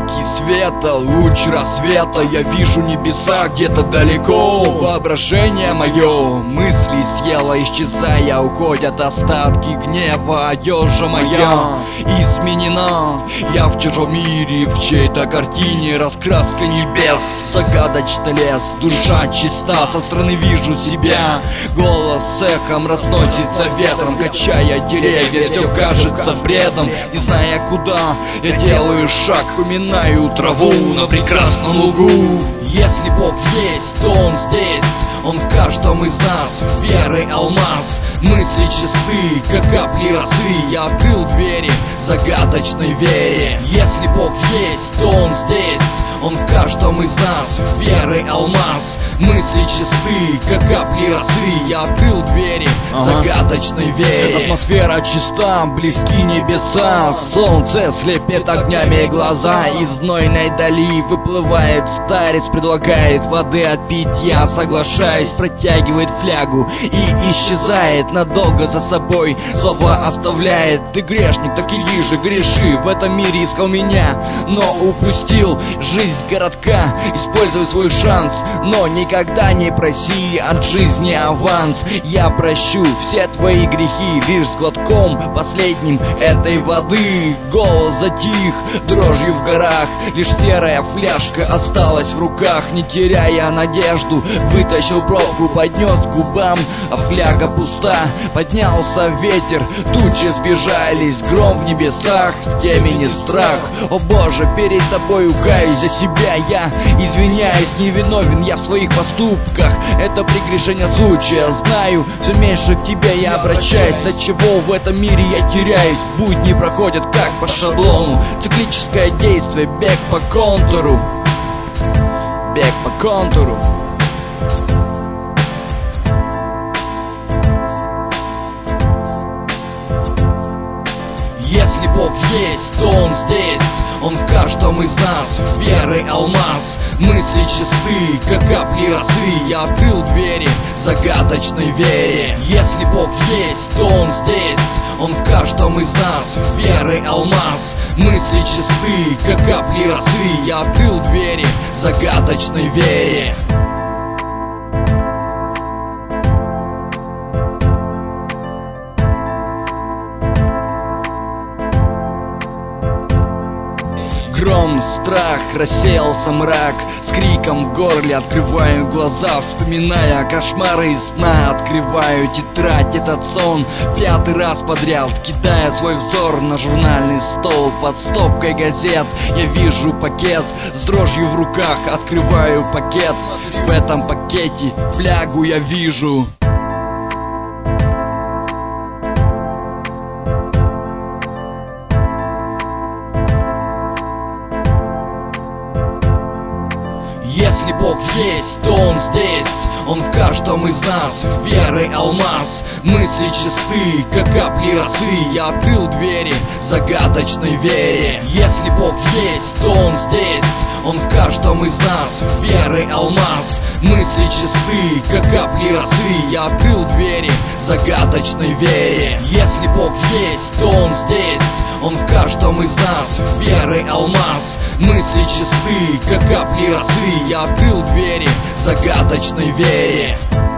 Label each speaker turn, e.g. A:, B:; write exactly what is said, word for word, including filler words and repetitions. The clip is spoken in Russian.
A: блики света, луч рассвета. Я вижу небеса где-то далеко. Воображение мое мысли съело, исчезая, уходят остатки гнева. Одежда моя изменена, я в чужом мире, в чьей-то картине раскраска небес. Загадочный лес, душа чиста, со стороны вижу себя. Голос эхом разносится ветром, качая деревья, все кажется бредом. Не зная куда, я делаю шаг, поминаю траву на прекрасном лугу. Если Бог есть, то Он здесь, Он в каждом из нас, в веры алмаз. Мысли чисты, как капли росы, я открыл двери загадочной вере. Если Бог есть, то Он здесь, Он в каждом из нас, в веры алмаз. Мысли чисты, как капли росы, я открыл двери ага. загадочной вере. Атмосфера чиста, близки небеса, солнце слепит огнями глаза. Из знойной дали выплывает старец, предлагает воды отпить. Я соглашаюсь, протягивает флягу и исчезает надолго за собой. Слово оставляет: ты грешник, так иди же, греши. В этом мире искал меня, но упустил жизнь городка. Используй свой шанс, но никогда не проси от жизни аванс. Я прощу все твои грехи лишь с глотком последним этой воды. Голос затих, дрожью в горах, лишь серая фляжка осталась в руках. Не теряя надежду, вытащил пробку, поднес к губам, а фляга пуста. Поднялся ветер, тучи сбежались, гром в небесах, темени страх. О Боже, перед тобой каюсь за себя я, извиняюсь, невиновен я в своих поступках. Это прегрешение случая, знаю, все меньше к тебе я обращаюсь. От чего в этом мире я теряюсь? Будни проходят как по шаблону, циклическое действие, бег по контуру, бег по контуру. Если Бог есть, то Он здесь, Он в каждом из нас, в веры алмаз. Мысли чисты, как капли росы, я открыл двери загадочной вере. Если Бог есть, то Он здесь, Он в каждом из нас, в веры алмаз. Мысли чисты, как капли росы, я открыл двери загадочной вере. Гром, страх, рассеялся мрак. С криком в горле открываю глаза, вспоминая кошмары из сна. Открываю тетрадь, этот сон пятый раз подряд, кидая свой взор на журнальный стол. Под стопкой газет я вижу пакет с дрожью в руках. Открываю пакет, в этом пакете флягу я вижу. Если Бог есть, то Он здесь, Он в каждом из нас, в веры алмаз. Мысли чисты, как капли росы, я открыл двери загадочной вере. Если Бог есть, то Он здесь, Он в каждом из нас, в веры алмаз. Мысли чисты, как капли росы, я открыл двери загадочной вере. Если Бог есть, то Он здесь, Он в каждом из нас, в веры алмаз. Мысли чисты, как капли росы, я открыл двери загадочной вере.